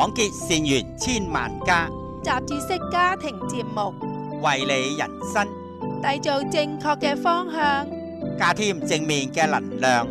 廣結善緣千萬家， 雜誌式家庭節目， 為你人生締造正確嘅方向， 加添正面嘅能量。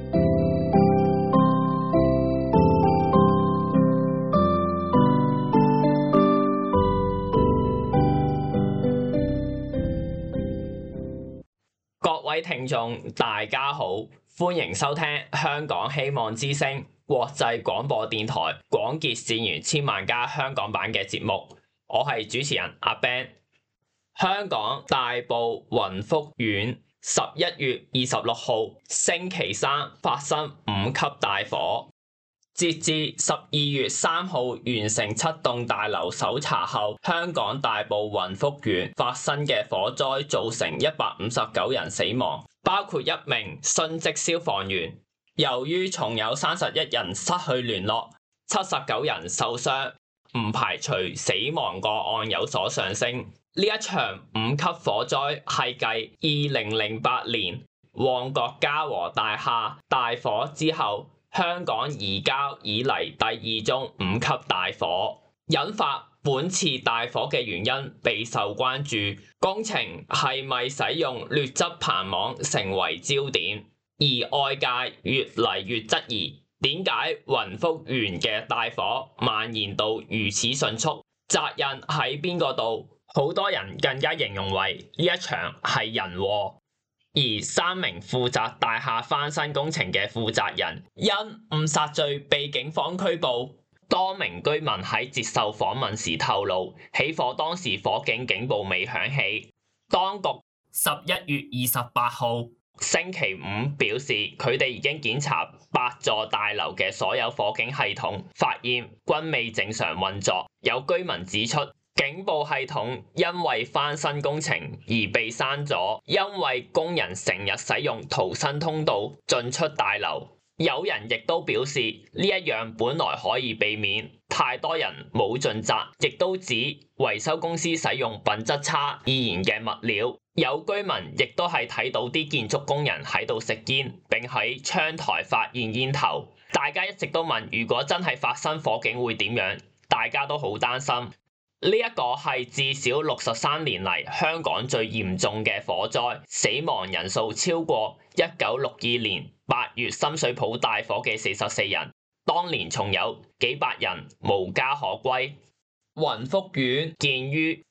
各位聽眾大家好，歡迎收聽香港希望之聲國際廣播電台廣結善緣千萬家香港版嘅節目，我係主持人阿 Ben。香港大埔雲福苑11月26號星期三發生5級大火，截至12月3號完成7棟大樓搜查後，香港大埔雲福苑發生嘅火災造成159人死亡，包括1名殉職消防員。由於重有31人失去聯絡，79人受傷，唔排除死亡個案有所上升。呢一場5級火災係繼2008年旺角嘉和大廈大火之後，香港移交以嚟第2宗5級大火。引發本次大火嘅原因備受關注，工程係咪使用劣質棚網成為焦點，而外界越嚟越質疑點解雲福苑嘅大火蔓延到如此迅速，責任喺邊個度？好多人更加形容為呢一場係人禍。而3名負責大廈翻新工程嘅負責人因誤殺罪被警方拘捕。多名居民喺接受訪問時透露，起火當時火警警報未響起。當局11月28號星期五表示，佢哋已經檢查8座大樓嘅所有火警系統，發現均未正常運作。有居民指出，警報系統因為翻新工程而被刪咗，因為工人成日使用逃生通道進出大樓。有人亦都表示，呢一樣本來可以避免，太多人冇盡責，亦都指維修公司使用品質差易燃嘅物料。有居民亦都係睇到啲建築工人喺度食煙，並喺窗台發現煙頭。大家一直都問，如果真係發生火警會點樣？大家都好擔心。呢一個係至少63年嚟香港最嚴重嘅火災，死亡人數超過1962年8月深水埗大火嘅44人，當年仲有幾百人無家可歸。雲福苑建於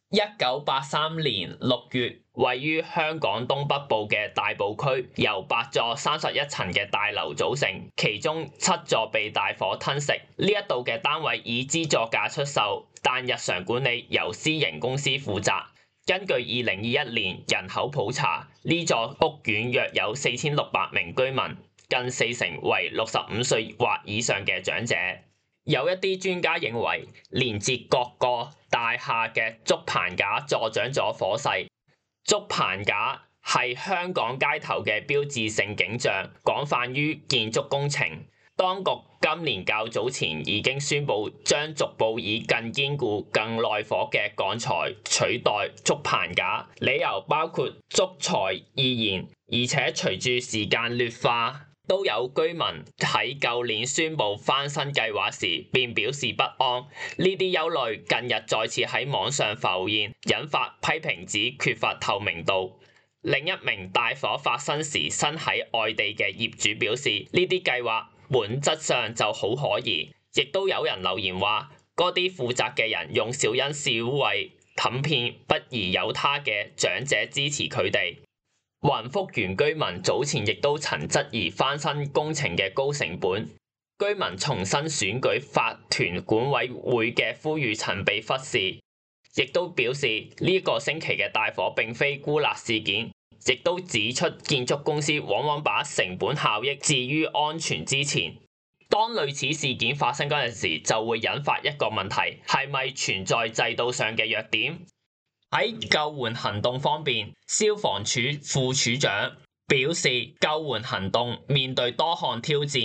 1983年6月，位於香港東北部嘅大埔區，由8座31層嘅大樓組成，其中7座被大火吞食。呢一度嘅單位以資助價出售，但日常管理由私營公司負責。根據2021年人口普查，呢座屋苑約有4600名居民，近40%為65歲或以上嘅長者。有一啲專家認為，連接各個大廈嘅竹棚架助長咗火勢。竹棚架係香港街頭嘅標誌性景象，廣泛於建築工程。當局今年較早前已經宣布，將逐步以更堅固、更耐火嘅鋼材取代竹棚架，理由包括竹材易燃，而且隨住時間劣化。都有居民喺舊年宣布翻新計劃時便表示不安，呢啲憂慮近日再次喺網上浮現，引發批評指缺乏透明度。另一名大火發生時身喺外地嘅業主表示，呢啲計劃本質上就好可疑，亦都有人留言話，嗰啲負責嘅人用小恩小惠氹騙不疑有他嘅長者支持佢哋。雲福苑居民早前亦都曾質疑翻新工程嘅高成本，居民重新選舉法團管委會嘅呼籲曾被忽視，亦都表示呢個星期嘅大火並非孤立事件，亦都指出建築公司往往把成本效益置於安全之前。當類似事件發生嗰陣時，就會引發一個問題，係咪存在制度上嘅弱點？喺救援行動方面，消防處副處長表示，救援行動面對多項挑戰，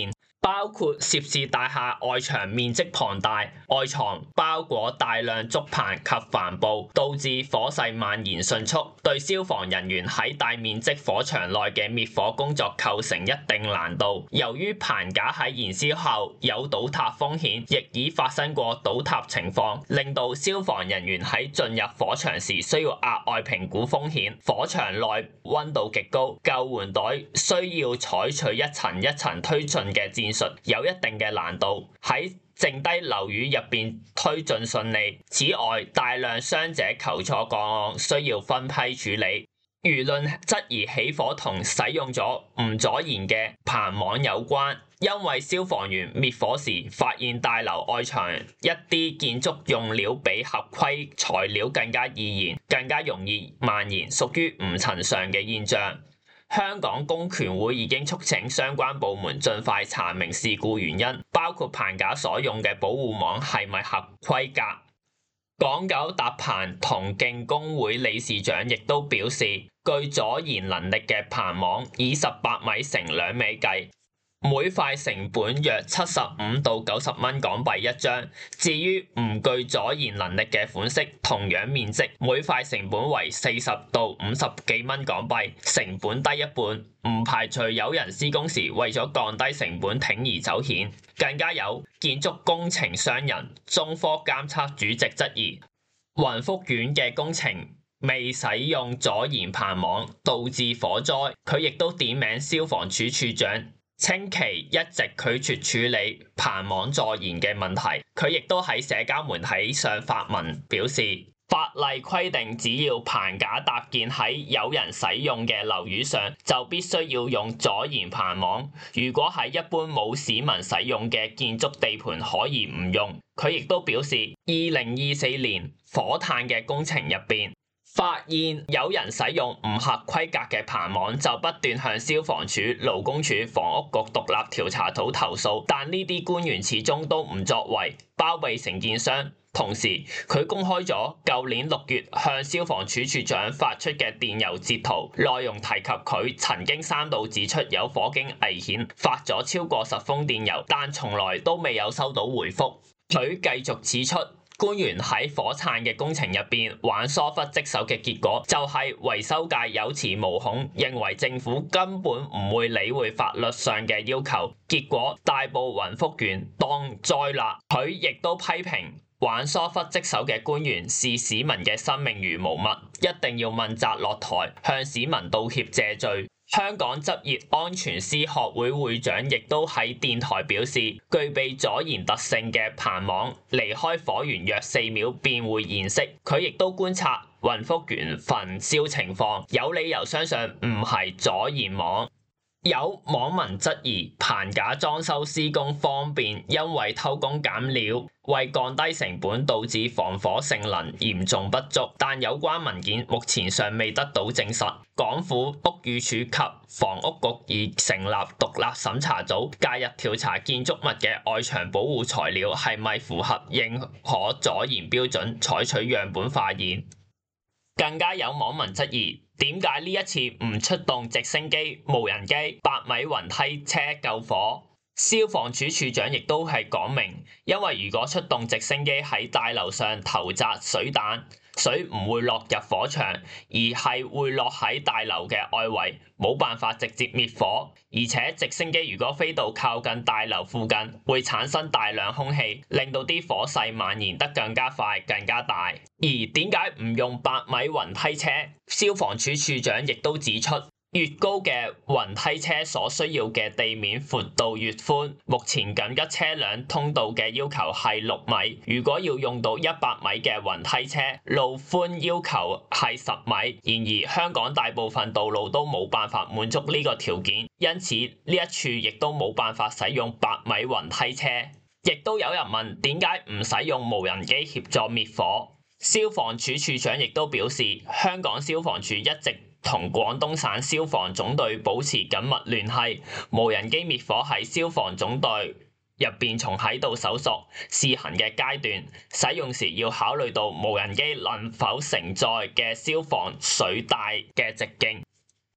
包括涉事大廈外牆面積龐大，外牆包裹大量竹棚及帆布，導致火勢蔓延迅速，對消防人員喺大面積火場內嘅滅火工作構成一定難度。由於棚架喺燃燒後有倒塌風險，亦已發生過倒塌情況，令到消防人員喺進入火場時需要額外評估風險。火場內溫度極高，救援隊需要採取一層一層推進嘅戰術，有一定嘅難度，喺剩低樓宇入邊推進順利。此外，大量傷者求助個案需要分批處理。輿論質疑起火同使用咗唔阻燃嘅棚網有關，因為消防員滅火時發現大樓外牆一啲建築用料比合規材料更加易燃，更加容易蔓延，屬於唔尋常嘅現象。香港工權會已經促請相關部門盡快查明事故原因，包括棚架所用嘅保護網係咪合規格。港九搭棚同徑工會理事長亦都表示，具阻燃能力嘅棚網以18米乘2米計，每塊成本約75到90蚊港幣一張。至於唔具阻燃能力嘅款式，同樣面積，每塊成本為40到50幾蚊港幣，成本低一半。唔排除有人施工時為咗降低成本鋌而走險。更加有建築工程商人中科監測主席質疑，雲福苑嘅工程未使用阻燃棚網，導致火災。佢亦都點名消防處處長，稱其一直拒絕處理棚網助燃嘅問題。佢亦都喺社交媒體上發文表示，法例規定只要棚架搭建喺有人使用嘅樓宇上，就必須要用阻燃棚網。如果喺一般冇市民使用嘅建築地盤，可以唔用。佢亦都表示，2024年火炭嘅工程入邊，發現有人使用唔合規格嘅棚網，就不斷向消防處、勞工處、房屋局獨立調查組投訴，但呢啲官員始終都唔作為，包庇承建商。同時，佢公開咗舊年6月向消防處處長發出嘅電郵截圖，內容提及佢曾經3度指出有火警危險，發咗超過10封電郵，但從來都未有收到回覆。佢繼續指出，官員喺火炭嘅工程入邊玩疏忽職守嘅結果，就係維修界有恃無恐，認為政府根本唔會理會法律上嘅要求，結果大埔雲福園當災難。佢亦都批評玩疏忽職守嘅官員視市民嘅生命如無物，一定要問責落台，向市民道歉謝罪。香港執業安全師學會會長亦都喺電台表示，具備阻燃特性嘅棚網離開火源約4秒便會燃熄。佢亦都觀察雲福園焚燒情況，有理由相信唔係阻燃網。有網民質疑棚架裝修施工方便，因為偷工減料，為降低成本導致防火性能嚴重不足，但有關文件目前尚未得到證實。港府屋宇署及房屋局已成立獨立審查組，介入調查建築物嘅外牆保護材料係咪符合認可阻燃標準，採取樣本化驗。更加有網民質疑，點解呢一次唔出動直升機、無人機、8米雲梯車救火？消防處處長亦都係講明，因為如果出動直升機喺大樓上投擲水彈，水唔會落入火場，而係會落喺大樓嘅外圍，冇辦法直接滅火。而且直升機如果飛到靠近大樓附近，會產生大量空氣，令到啲火勢蔓延得更加快、更加大。而點解唔用8米雲梯車？消防處處長亦都指出，越高嘅雲梯車所需要嘅地面闊度越寬，目前緊急車輛通道嘅要求係6米，如果要用到100米嘅雲梯車，路寬要求係10米。然而香港大部分道路都冇辦法滿足呢個條件，因此呢一處亦都冇辦法使用8米雲梯車。亦都有人問，點解唔使用無人機協助滅火？消防處處長亦都表示，香港消防處一直同廣東省消防總隊保持緊密聯繫，無人機滅火喺消防總隊入邊仲喺度搜索試行嘅階段，使用時要考慮到無人機能否承載嘅消防水帶嘅直徑。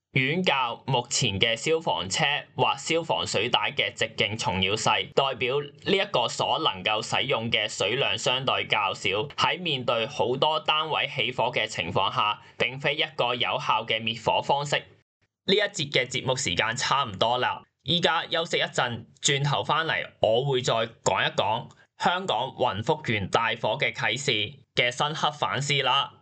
遠較目前嘅消防車或消防水帶嘅直徑蟲要細，代表呢一個所能夠使用嘅水量相對較少，喺面對好多單位起火嘅情況下，並非一個有效嘅滅火方式。呢一節嘅節目時間差唔多啦，依家休息一陣，轉頭返嚟我會再講一講香港雲福園大火嘅啟示嘅深刻反思啦。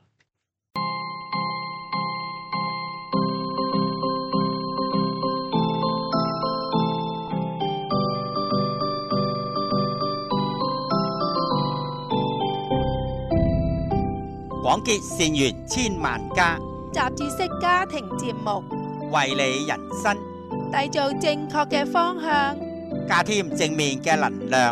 廣結善緣千萬家， 雜誌式家庭節目， 為你人生締造正確嘅方向， 加添正面嘅能量。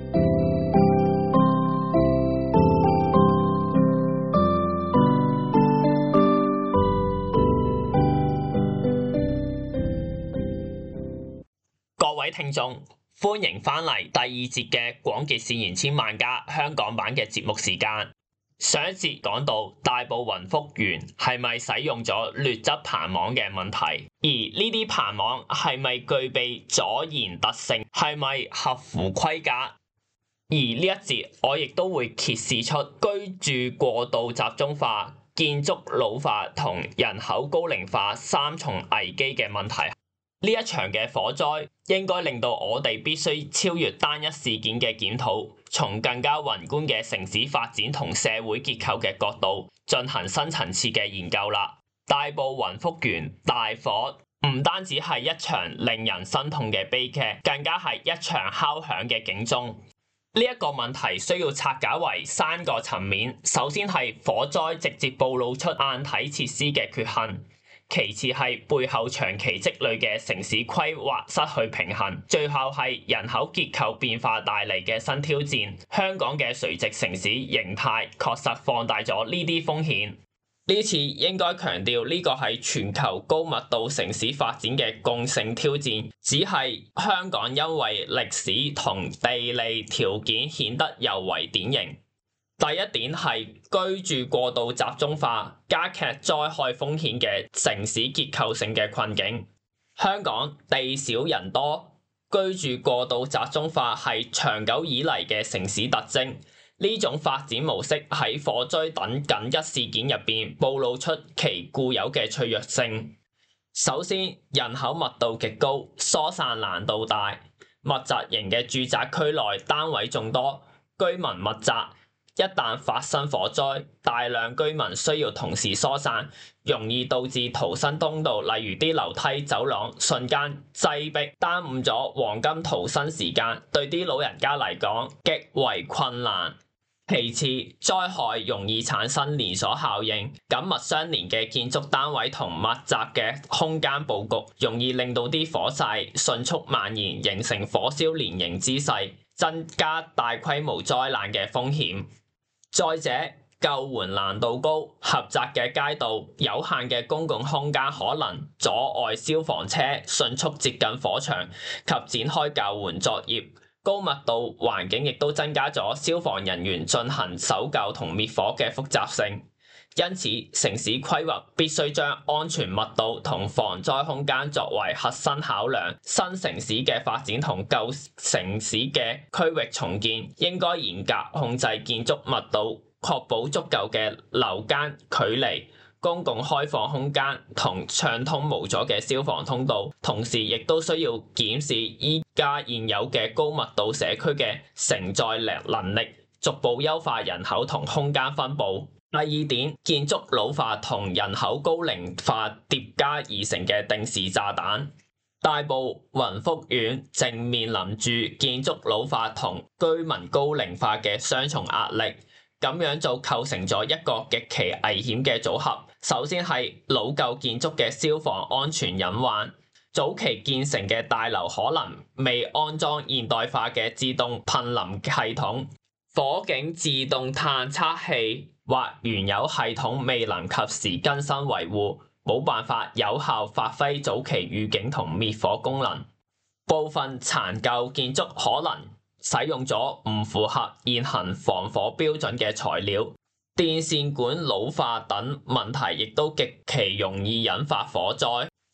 各位聽眾，歡迎返嚟第二節嘅廣結善緣千萬家香港版嘅節目時間。上一節講到大埔雲福園係咪使用咗劣質棚網嘅問題，而呢啲棚網係咪具備阻燃特性，係咪合乎規格？而呢一節我亦都會揭示出居住過度集中化、建築老化同人口高齡化三重危機嘅問題。呢一場嘅火災應該令到我哋必須超越單一事件嘅檢討，從更加宏觀嘅城市發展同社會結構嘅角度進行深層次嘅研究啦。大埔雲福園大火唔單止係一場令人心痛嘅悲劇，更加係一場敲響嘅警鐘。呢一個問題需要拆解為三個層面，首先係火災直接暴露出硬體設施嘅缺陷。其次係背後長期積累嘅城市規劃失去平衡，最後係人口結構變化帶嚟嘅新挑戰。香港嘅垂直城市形態確實放大咗呢啲風險。呢次應該強調呢個係全球高密度城市發展嘅共性挑戰，只係香港因為歷史同地理條件顯得尤為典型。第一點係居住過度集中化，加劇災害風險嘅城市結構性嘅困境。香港地少人多，居住過度集中化係長久以嚟嘅城市特徵。呢種發展模式喺火災等緊急事件入邊暴露出其固有嘅脆弱性。首先，人口密度極高，疏散難度大，密集型嘅住宅區內單位眾多，居民密集。一旦發生火災，大量居民需要同時疏散，容易導致逃生通道，例如啲樓梯走廊瞬間擠迫，耽誤咗黃金逃生時間，對啲老人家嚟講極為困難。其次，災害容易產生連鎖效應，緊密相連嘅建築單位同密集嘅空間佈局，容易令到啲火勢迅速蔓延，形成火燒連營之勢，增加大規模災難嘅風險。再者，救援難度高，狹窄嘅街道、有限嘅公共空間可能阻礙消防車迅速接近火場及展開救援作業。高密度環境亦都增加咗消防人員進行搜救同滅火嘅複雜性。因此，城市規劃必須將安全密度同防災空間作為核心考量。新城市嘅發展同舊城市嘅區域重建應該嚴格控制建築密度，確保足夠嘅樓間距離、公共開放空間同暢通無阻嘅消防通道。同時，亦都需要檢視依家現有嘅高密度社區嘅承載能力，逐步優化人口同空間分佈。第二點，建築老化同人口高齡化疊加而成嘅定時炸彈。大埔雲福園正面臨住建築老化同居民高齡化嘅雙重壓力，咁樣就構成咗一個極其危險嘅組合。首先係老舊建築嘅消防安全隱患，早期建成嘅大樓可能未安裝現代化嘅自動噴淋系統，火警自動探測器或原有系統未能及時更新維護，冇辦法有效發揮早期預警同滅火功能。部分殘舊建築可能使用咗唔符合現行防火標準嘅材料，電線管老化等問題亦都極其容易引發火災。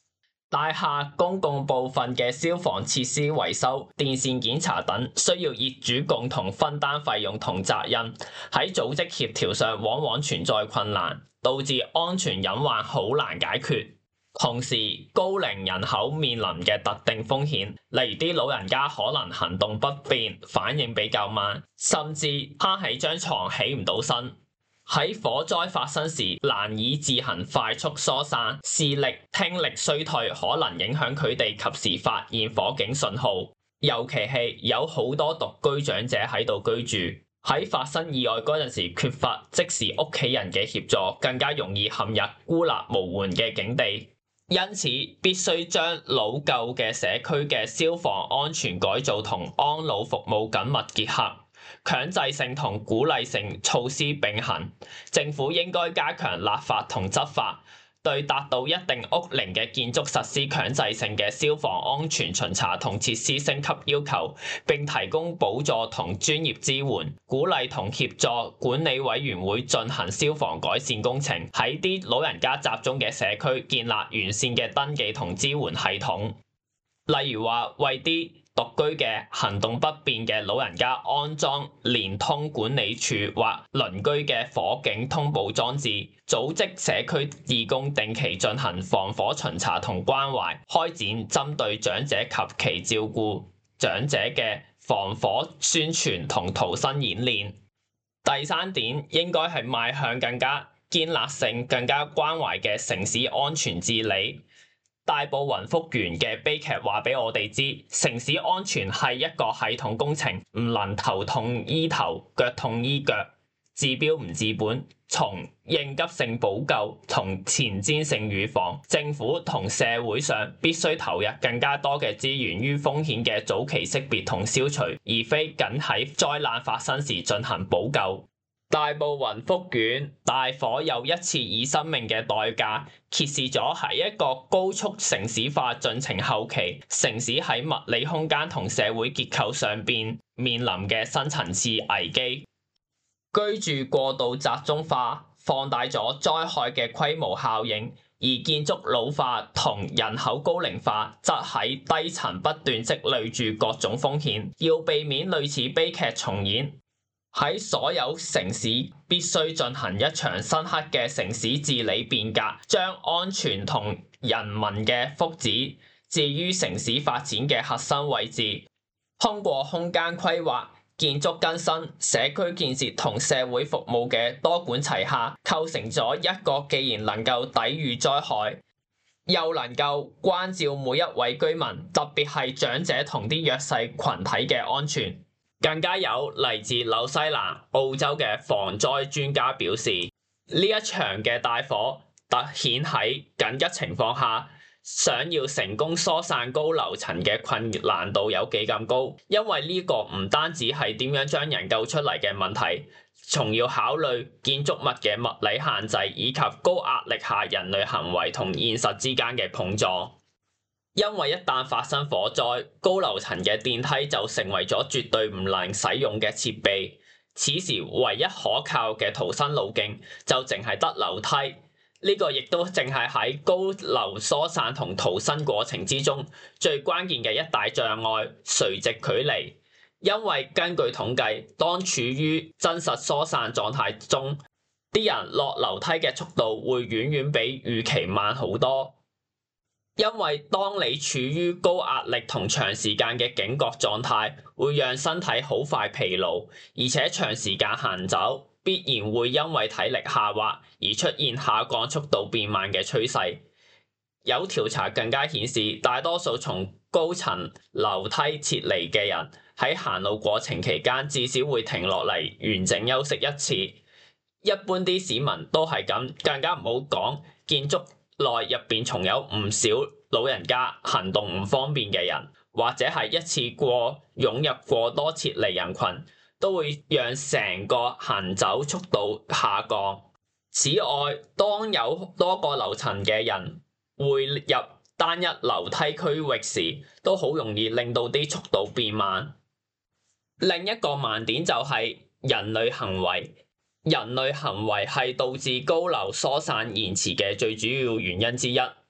大廈公共部分嘅消防設施維修、電線檢查等，需要業主共同分擔費用同責任，喺組織協調上往往存在困難，導致安全隱患好難解決。同時，高齡人口面臨嘅特定風險，例如啲老人家可能行動不便、反應比較慢，甚至趴喺張床起唔到身。喺火災發生時難以自行快速疏散，視力、聽力衰退可能影響佢哋及時發現火警信號。尤其係有好多獨居長者喺度居住，喺發生意外嗰陣時缺乏即時屋企人嘅協助，更加容易陷入孤立無援嘅境地。因此，必須將老舊嘅社區嘅消防安全改造同安老服務緊密結合。強制性同鼓勵性措施並行，政府應該加強立法同執法，對達到一定屋齡嘅建築實施強制性嘅消防安全巡查同設施升級要求，並提供補助同專業支援，鼓勵同協助管理委員會進行消防改善工程，喺啲老人家集中嘅社區建立完善嘅登記同支援系統，例如話為啲獨居嘅行動不便嘅老人家安裝連通管理處或鄰居嘅火警通報裝置，組織社區義工定期進行防火巡查同關懷，開展針對長者及其照顧長者嘅防火宣傳同逃生演練。第三點應該係邁向更加建立性、更加關懷嘅城市安全治理。大埔雲福園嘅悲劇話俾我哋知，城市安全係一個系統工程，唔能頭痛醫頭，腳痛醫腳，治標唔治本。從應急性補救同前瞻性預防，政府同社會上必須投入更加多嘅資源於風險嘅早期識別同消除，而非僅喺災難發生時進行補救。大埔雲福園大火又一次以生命嘅代價揭示咗喺一個高速城市化進程後期，城市喺物理空間同社會結構上面臨嘅深層次危機。居住過度集中化放大咗災害嘅規模效應，而建築老化同人口高齡化則喺低層不斷積累住各種風險，要避免類似悲劇重演。喺所有城市必須進行一場深刻嘅城市治理變革，將安全同人民嘅福祉置於城市發展嘅核心位置。通過空間規劃、建築更新、社區建設同社會服務嘅多管齊下，構成咗一個既然能夠抵禦災害，又能夠關照每一位居民，特別係長者同啲弱勢群體嘅安全。更加有嚟自紐西蘭、澳洲嘅防災專家表示，呢一場嘅大火突顯喺緊急情況下，想要成功疏散高樓層嘅困難度有幾咁高，因為呢個唔單止係點樣將人救出嚟嘅問題，仲要考慮建築物嘅物理限制以及高壓力下人類行為同現實之間嘅碰撞。因為一旦發生火災，高樓層嘅電梯就成為咗絕對唔能使用嘅設備。此時唯一可靠嘅逃生路徑就淨係得樓梯。呢個亦都淨係喺高樓疏散同逃生過程之中最關鍵嘅一大障礙——垂直距離。因為根據統計，當處於真實疏散狀態中，啲人落樓梯嘅速度會遠遠比預期慢好多。因為當你處於高壓力同長時間嘅警覺狀態，會讓身體好快疲勞，而且長時間行走必然會因為體力下滑而出現下降速度變慢嘅趨勢。有調查更加顯示，大多數從高層樓梯撤離嘅人喺行路過程期間至少會停落嚟完整休息一次。一般啲市民都係咁，更加唔好講建築內入邊仲有唔少老人家行動唔方便嘅人，或者係一次過湧入過多撤離人群，都會讓成個行走速度下降。此外，當有多個樓層嘅人匯入單一樓梯區域時，都好容易令到啲速度變慢。另一個盲點就係人類行為。人類行為係導致高樓疏散延遲嘅最主要原因之一。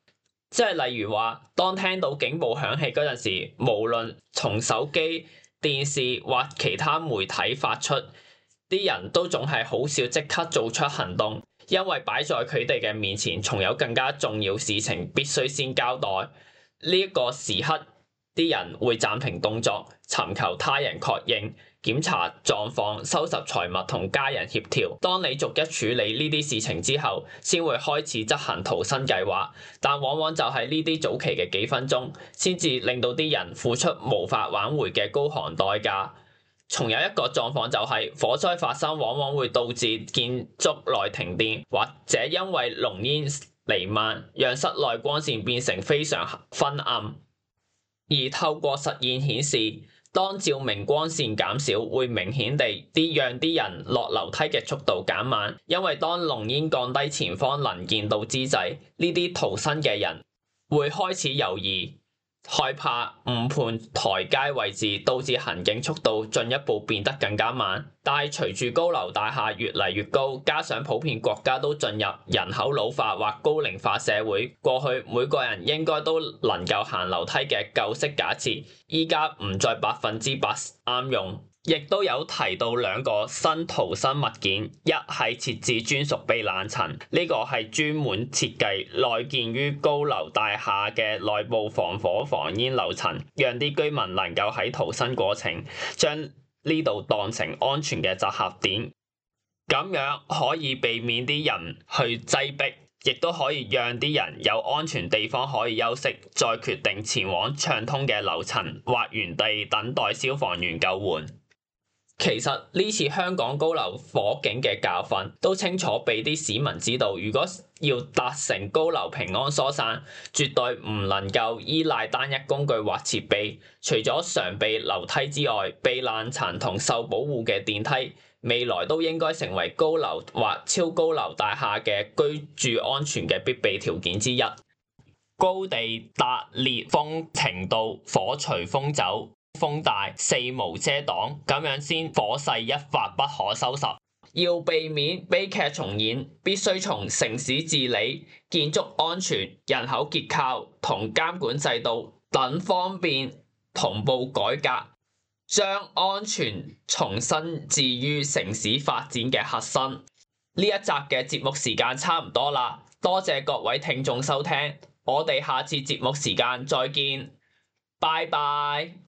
即係例如話，當聽到警報響起嗰陣時，無論從手機、電視或其他媒體發出，啲人都總係好少即刻做出行動，因為擺在佢哋嘅面前，仲有更加重要事情必須先交代。呢一個時刻，啲人會暫停動作，尋求他人確認、檢查狀況、收拾財物同家人協調。當你逐一處理呢啲事情之後，先會開始執行逃生計劃。但往往就係呢啲早期嘅幾分鐘，先至令到啲人付出無法挽回嘅高昂代價。仲有一個狀況就係火災發生往往會導致建築內停電，或者因為濃煙彌漫，讓室內光線變成非常昏暗。而透過實驗顯示，當照明光線減少，會明顯地讓啲人落樓梯嘅速度減慢，因為當濃煙降低前方能見度之際，呢啲逃生嘅人會開始猶豫、害怕誤判台階位置，導致行進速度進一步變得更加慢。但係隨住高樓大廈越嚟越高，加上普遍國家都進入人口老化或高齡化社會，過去每個人應該都能夠行樓梯嘅舊式假設，依家唔再100%啱用。亦都有提到兩個新逃生物件，一係設置專屬避難層，呢個係專門設計內建於高樓大廈嘅內部防火防煙樓層，讓啲居民能夠喺逃生過程將呢度當成安全嘅集合點，咁樣可以避免啲人去擠迫，亦都可以讓啲人有安全地方可以休息，再決定前往暢通嘅樓層或原地等待消防員救援。其實呢次香港高樓火警嘅教訓都清楚俾啲市民知道，如果要達成高樓平安疏散，絕對唔能夠依賴單一工具或設備。除咗常備樓梯之外，避難層同受保護嘅電梯未來都應該成為高樓或超高樓大廈嘅居住安全嘅必備條件之一。高地達烈風程度，火隨風走，風大四無遮擋，咁樣先火勢一發不可收拾。要避免悲劇重演，必須從城市治理、建築安全、人口結構同監管制度等方面同步改革，將安全重新置於城市發展嘅核心。呢一集嘅節目時間差唔多啦，多謝各位聽眾收聽，我哋下次節目時間再見，拜拜。